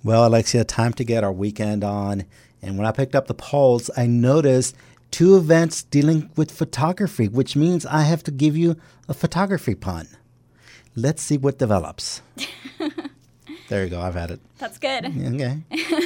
Well, Alexia, time to get our weekend on. And when I picked up the polls, I noticed two events dealing with photography, which means I have to give you a photography pun. Let's see what develops. There you go. I've had it. That's good. Okay.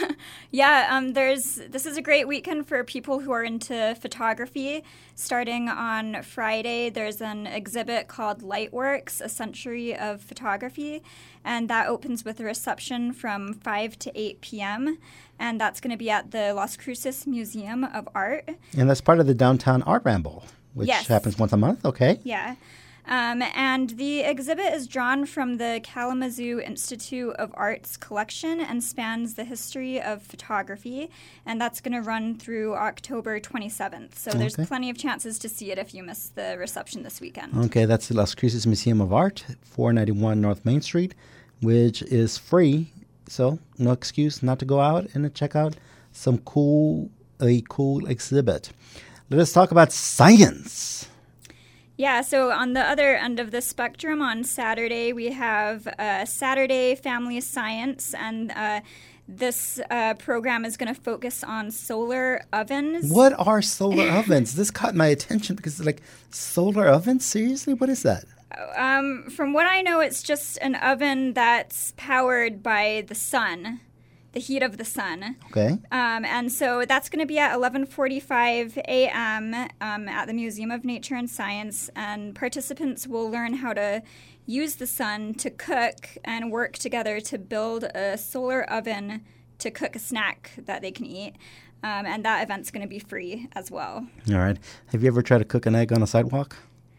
This is a great weekend for people who are into photography. Starting on Friday, there's an exhibit called Lightworks, A Century of Photography, and that opens with a reception from 5 to 8 p.m., and that's going to be at the Las Cruces Museum of Art. And that's part of the Downtown Art Ramble, which happens once a month. Okay. Yeah. And the exhibit is drawn from the Kalamazoo Institute of Art's collection and spans the history of photography, and that's going to run through October 27th. So there's plenty of chances to see it if you miss the reception this weekend. Okay, that's the Las Cruces Museum of Art, 491 North Main Street, which is free, so no excuse not to go out and check out a cool exhibit. Let us talk about science. Yeah, so on the other end of the spectrum, on Saturday, we have Saturday Family Science, and this program is going to focus on solar ovens. What are solar ovens? This caught my attention because, solar ovens? Seriously? What is that? From what I know, it's just an oven that's powered by the sun. The heat of the sun. Okay. And so that's going to be at 11:45 a.m. At the Museum of Nature and Science, and participants will learn how to use the sun to cook and work together to build a solar oven to cook a snack that they can eat. And that event's going to be free as well. All right. Have you ever tried to cook an egg on a sidewalk?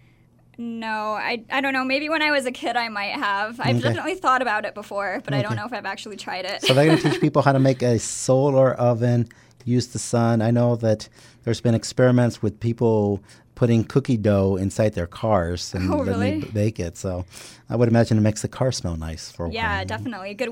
No, I don't know. Maybe when I was a kid I might have. I've definitely thought about it before, but I don't know if I've actually tried it. So they're going to teach people how to make a solar oven, use the sun. I know that there's been experiments with people putting cookie dough inside their cars and then they bake it. So I would imagine it makes the car smell nice for a while. Yeah, definitely. Good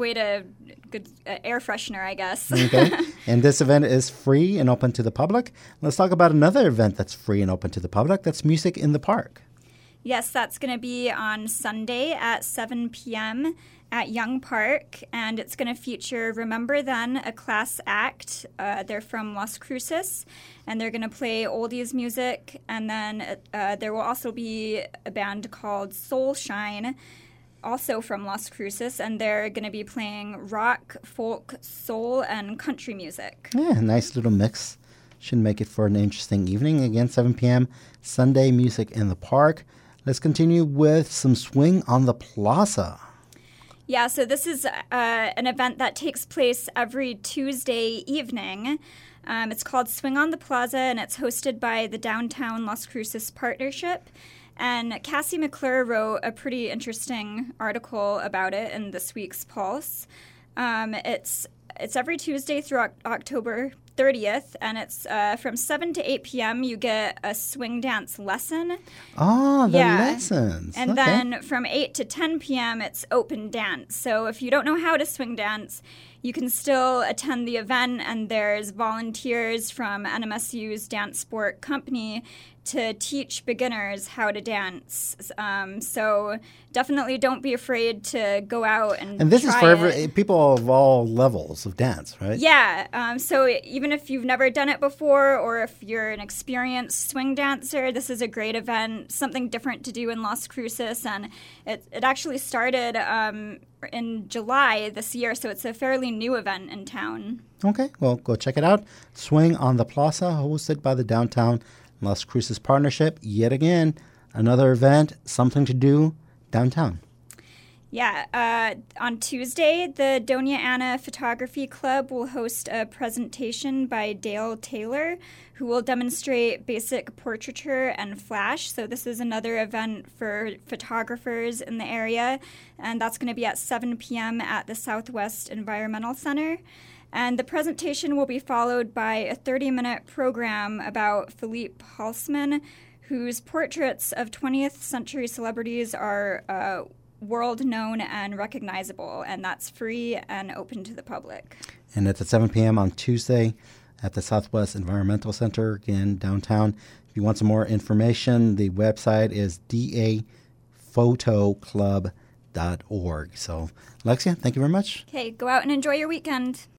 air freshener, I guess. Okay. And this event is free and open to the public. Let's talk about another event that's free and open to the public. That's Music in the Park. Yes, that's going to be on Sunday at 7 p.m. at Young Park, and it's going to feature Remember Then, a class act. They're from Las Cruces, and they're going to play oldies music, and then there will also be a band called Soul Shine, also from Las Cruces, and they're going to be playing rock, folk, soul, and country music. Yeah, nice little mix. Should make it for an interesting evening. Again, 7 p.m., Sunday, Music in the Park. Let's continue with some Swing on the Plaza. Yeah, so this is an event that takes place every Tuesday evening. It's called Swing on the Plaza, and it's hosted by the Downtown Las Cruces Partnership. And Cassie McClure wrote a pretty interesting article about it in this week's Pulse. It's every Tuesday through October 30th, and it's from 7 to 8 p.m. You get a swing dance lesson. Oh, the lessons. And then from 8 to 10 p.m., it's open dance. So if you don't know how to swing dance, you can still attend the event, and there's volunteers from NMSU's Dance Sport Company to teach beginners how to dance. So definitely don't be afraid to go out and this try is for people of all levels of dance, right? Yeah. So even if you've never done it before, or if you're an experienced swing dancer, this is a great event, something different to do in Las Cruces. And it actually started in July this year, so it's a fairly new event in town. Okay, well, go check it out. Swing on the Plaza, hosted by the Downtown Las Cruces Partnership. Yet again, another event, something to do downtown. Yeah, on Tuesday, the Doña Ana Photography Club will host a presentation by Dale Taylor, who will demonstrate basic portraiture and flash. So this is another event for photographers in the area, and that's going to be at 7 p.m. at the Southwest Environmental Center. And the presentation will be followed by a 30-minute program about Philippe Halsman, whose portraits of 20th century celebrities are world-known and recognizable, and that's free and open to the public. And it's at 7 p.m. on Tuesday at the Southwest Environmental Center in downtown. If you want some more information, the website is daphotoclub.com. So, Alexia, thank you very much. Okay, go out and enjoy your weekend.